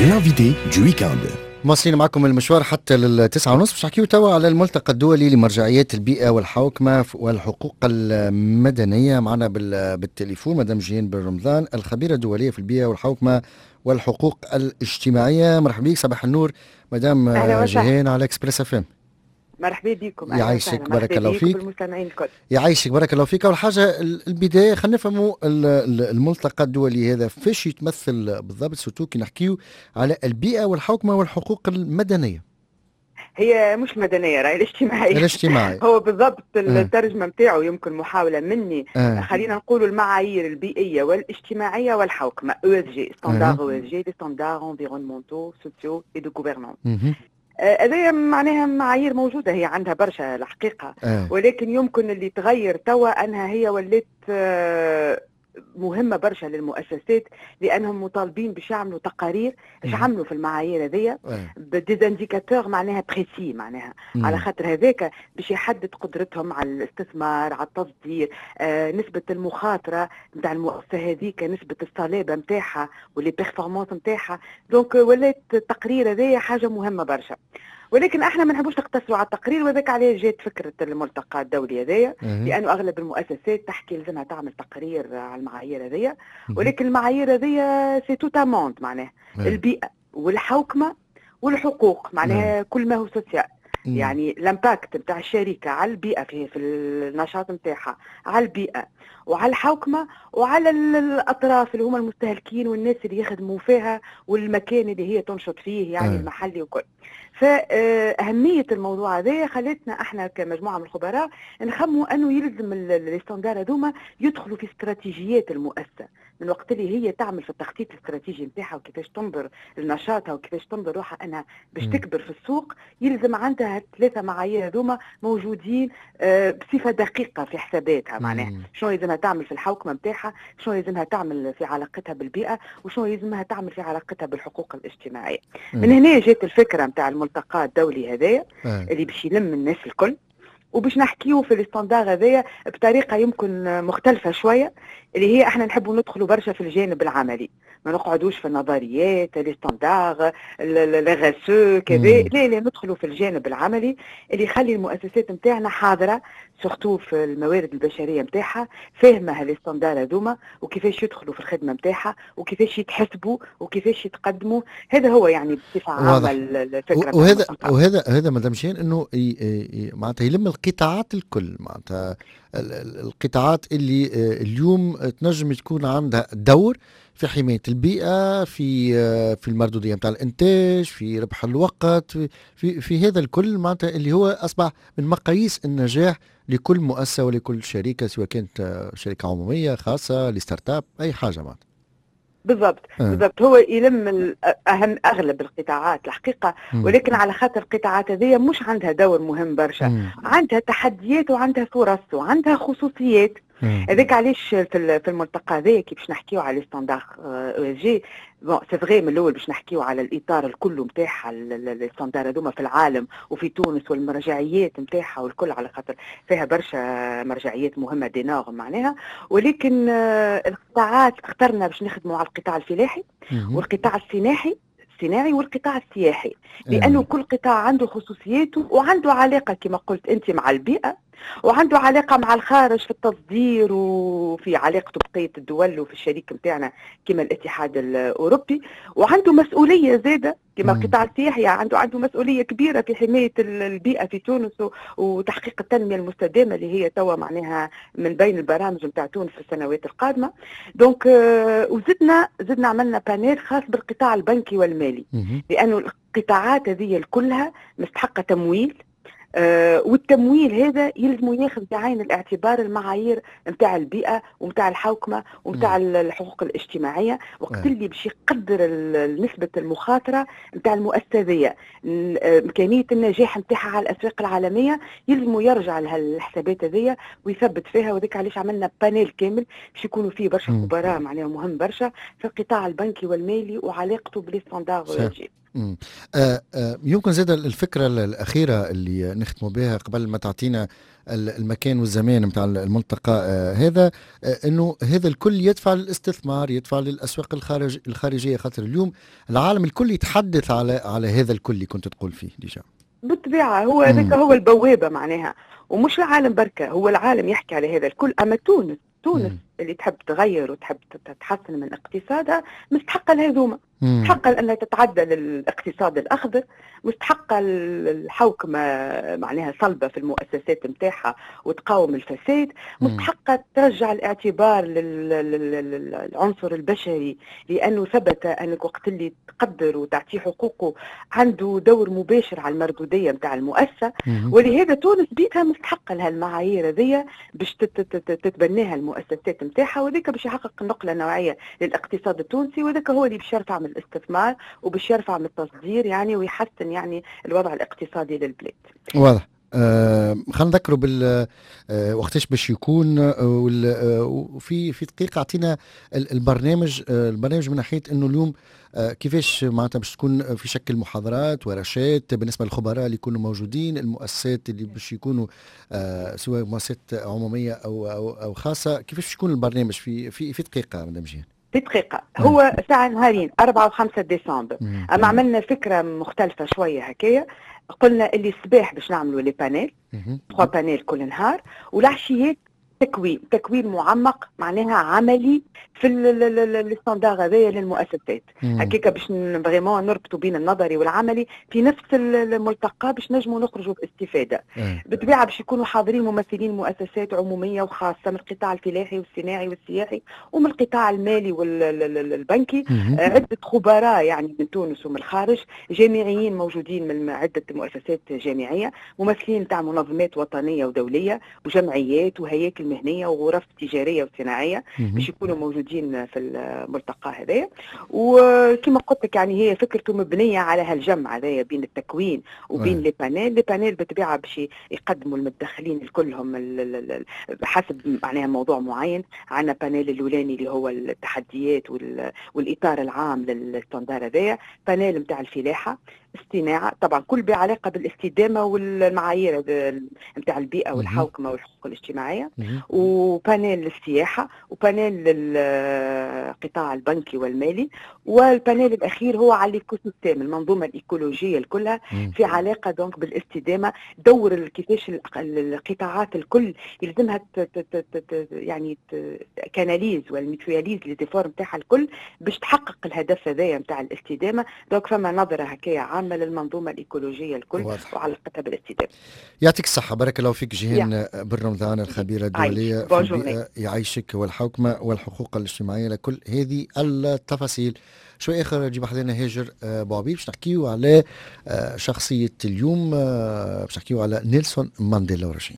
l'invité du week-end. مواصلين معكم المشوار حتى للتسعة ونصف. باش نحكيو توا على الملتقى الدولي لمرجعيات البيئة والحوكمة والحقوق المدنية. معنا بالتليفون مدام جيهان بن رمضان، الخبيرة الدولية في البيئة والحوكمة والحقوق الاجتماعية. مرحبا بك، صباح النور مدام جيهان على اكسبريس اف ام. مرحبا بكم. يعيشك، بارك الله فيك. بالمستمعين الكل. يعيشك، بارك الله فيك. اول حاجه البدايه خلينا نفهموا الملتقى الدولي هذا فاش يتمثل بالضبط، سورتو كي نحكيو على البيئه والحوكمه والحقوق المدنيه. هي مش مدنيه، راهي الاجتماعيه. هو بالضبط الترجمه نتاعو يمكن محاوله مني. خلينا نقولوا المعايير البيئيه والاجتماعيه والحوكمه ESG، ستاندار ESG، لي ستاندار انفيرونمونتو سوسيو اي دو غوفرنونس. هذه معناها معايير موجودة، هي عندها برشا الحقيقة. ولكن يمكن اللي تغير توا أنها هي ولات مهمة برشا للمؤسسات، لأنهم مطالبين باش يعملوا تقارير باش يعملوا في المعايير هذيا بديزانديكاتور معناها بريسي، معناها على خاطر هذاك باش يحدد قدرتهم على الاستثمار، على التصدير، نسبة المخاطرة نتاع المؤسسة هذيك، نسبة الصلابة نتاعها واللي بيرفورمانس نتاعها. دونك ولات التقرير هذايا حاجة مهمة برشا. ولكن احنا ما نحبوش نقتصروا على التقرير، وذاك عليه جات فكره الملتقى الدولي هذايا، لانه اغلب المؤسسات تحكي لازمها تعمل تقرير على المعايير هذيا. ولكن المعايير هذيا سي تو اموند، معناها البيئه والحوكمه والحقوق، معناها كل ما هو سوسيال. يعني الامباكت نتاع الشركه على البيئه في النشاط نتاعها، على البيئه وعلى الحوكمه وعلى الاطراف اللي هما المستهلكين والناس اللي يخدموا فيها والمكان اللي هي تنشط فيه، يعني المحلي وكل. فأهمية الموضوع هذا خلتنا احنا كمجموعة من الخبراء نخموا انه يلزم الاستاندار هذوما يدخلوا في استراتيجيات المؤسسة من وقت اللي هي تعمل في التخطيط الاستراتيجي نتاعها، وكيفاش تنظر لنشاطها وكيفاش تنظر روحها انها باش تكبر في السوق. يلزم عندها الثلاثة معايير هذوما موجودين بصفة دقيقة في حساباتها، معناها شنو يلزمها تعمل في الحوكمة نتاعها، شنو يلزمها تعمل في علاقتها بالبيئة، وشنو يلزمها تعمل في علاقتها بالحقوق الاجتماعية. من هنا جات الفكرة نتاع الملتقى الدولي هذايا اللي باش يلم الناس الكل، وباش نحكيو في الاستاندار هذايا بطريقه يمكن مختلفه شويه، اللي هي احنا نحبوا ندخلوا برشا في الجانب العملي، ما نقعدوش في النظريات لي ستاندار لي غاسو كذا، لا ندخلوا في الجانب العملي اللي يخلي المؤسسات نتاعنا حاضره، سورتو في الموارد البشريه نتاعها، فاهمه هالي ستاندار هذوما وكيفاش يدخلوا في الخدمه نتاعها وكيفاش يتحسبوا وكيفاش يتقدموا. هذا هو يعني بصفه عامه الفكره. وهذا مدام جيهان انه معناتها يلم القطاعات الكل، معناتها القطاعات اللي اليوم تنجم تكون عندها دور في حماية البيئة، في المردودية نتاع الإنتاج، في ربح الوقت، في هذا الكل، معناتها اللي هو أصبح من مقاييس النجاح لكل مؤسسة ولكل شركة، سواء كانت شركة عمومية خاصة لستارت اب أي حاجة معناتها. بالضبط هو يلم اغلب القطاعات الحقيقه. ولكن على خاطر القطاعات هذه مش عندها دور مهم برشا، عندها تحديات وعندها فرص وعندها خصوصيات. هذاك علاش في الملتقى هذا كي باش نحكيو على ستاندار ESG، بون سي فغي من الاول باش نحكيو على الاطار الكل نتاعها، الستاندار هذوما في العالم وفي تونس والمرجعيات نتاعها والكل، على خاطر فيها برشا مرجعيات مهمه دينار معناها. ولكن القطاعات اخترنا باش نخدموا على القطاع الفلاحي والقطاع الصناعي والقطاع السياحي، لانه كل قطاع عنده خصوصياته وعنده علاقه كما قلت انت مع البيئه، وعنده علاقه مع الخارج في التصدير وفي علاقته بقيه الدول وفي الشريك نتاعنا كما الاتحاد الاوروبي، وعنده مسؤوليه زاده كما القطاع السياحي عنده مسؤوليه كبيره في حمايه البيئه في تونس وتحقيق التنميه المستدامه اللي هي توا معناها من بين البرامج نتاع تونس في السنوات القادمه. دونك وزدنا عملنا بانيل خاص بالقطاع البنكي والمالي، لانه القطاعات هذه كلها مستحقه تمويل، والتمويل هذا يلزم ياخذ بعين الاعتبار المعايير نتاع البيئه ونتاع الحوكمه ونتاع الحقوق الاجتماعيه، وقت اللي باش يقدر نسبه المخاطره نتاع المؤسسه، امكانيه النجاح نتاعها على الاسواق العالميه، يلزم يرجع لها الحسابات هذيا ويثبت فيها. وذاك علاش عملنا بانيل كامل باش يكونوا فيه برشا خبراء معناها مهم برشا في القطاع البنكي والمالي وعلاقته بالستاندار. يمكن زاد الفكرة الأخيرة اللي نختموا بها قبل ما تعطينا المكان والزمان متاع الملتقى هذا، أنه هذا الكل يدفع للاستثمار، يدفع للأسواق الخارجية، خاطر اليوم العالم الكل يتحدث على هذا الكل اللي كنت تقول فيه ديجا. بالطبيعة هو هذاك هو البوابة معناها، ومش العالم بركة، هو العالم يحكي على هذا الكل. أما تونس اللي تحب تغير وتحب تحسن من اقتصادها مستحقة الهزومة، مستحقة أنها تتعدى للاقتصاد الأخضر، مستحقة الحوكمة معناها صلبة في المؤسسات متاعها وتقاوم الفساد، مستحقة ترجع الاعتبار للعنصر البشري، لأنه ثبت أنك وقت اللي تقدر وتعطيه حقوقه عنده دور مباشر على المردودية متاع المؤسسة. ولهذا تونس بيتها مستحقة لها المعايير هذيا باش تتبناها المؤسسات متاعها، وذاك باش يحقق نقلة نوعية للاقتصاد التونسي، وذاك هو اللي باش يرفع من الاستثمار وباش يرفع من التصدير يعني، ويحسن يعني الوضع الاقتصادي للبلاد. واضح. خلينا نذكروا وقتاش باش يكون، وفي دقيقة اعطينا البرنامج من ناحية انه اليوم كيفاش معناتها باش تكون في شكل محاضرات ورشات بالنسبة للخبراء اللي يكونوا موجودين، المؤسسات اللي باش يكونوا سواء مؤسسات عمومية او خاصة، كيفاش باش يكون البرنامج في دقيقة مدام جيهان؟ في دقيقة. هو ساعة نهارين 4 و5 ديسمبر. أما عملنا فكرة مختلفة شوية هكايا، قلنا اللي الصباح باش نعملوا لي بانيل 3 بانيل كل نهار، والعشيات تكوين معمق معناها عملي في الستاندار هذايا للمؤسسات هكاك، باش فريمون نربطوا بين النظري والعملي في نفس الملتقى باش نجموا نخرجوا باستفاده. بالطبيعه باش يكونوا حاضرين ممثلين مؤسسات عموميه وخاصه من القطاع الفلاحي والصناعي والسياحي ومن القطاع المالي والبنكي، عده خبراء يعني من تونس ومن الخارج، جامعيين موجودين من عده مؤسسات جامعيه، ممثلين تاع منظمات وطنيه ودوليه وجمعيات وهياكل مهنيه وغرف تجاريه وصناعيه باش يكونوا موجودين في الملتقى هذايا. وكما قلت لك يعني هي فكرته مبنيه على هالجمع هذايا بين التكوين وبين لي بانيل بالطبيعه باش يقدموا المتدخلين كلهم حسب معناها موضوع معين. عندنا بانيل الاولاني اللي هو التحديات والاطار العام للستاندار هذايا، بانيل نتاع الفلاحه الصناعه طبعا كل بعلاقه بالاستدامه والمعايير نتاع البيئه والحوكمه والحقوق الاجتماعيه، وبانيل للسياحه، وبانيل للقطاع البنكي والمالي، والبانيل الاخير هو على الايكوسيستم المنظومه الايكولوجيه كلها في علاقه دونك بالاستدامه. دور كيفاش القطاعات الكل يلزمها يعني كاناليز والميتوياليز لي ديفور نتاعها الكل باش تحقق الهدف هذايا نتاع الاستدامه. دونك فما نظره هكايا عامه للمنظومه الايكولوجيه الكل وعلاقتها بالاستدامه. يعطيك الصحه، بارك الله فيك جيهان بن رمضان، الخبيره الدوليه في البيئه، يعيشك، والحوكمه والحقوق الاجتماعيه لكل هذه التفاصيل. شوي اخر نجيب حضرنا هاجر بوعبيد باش نحكيو على شخصيه اليوم، باش نحكيو على نيلسون مانديلا ورشيد.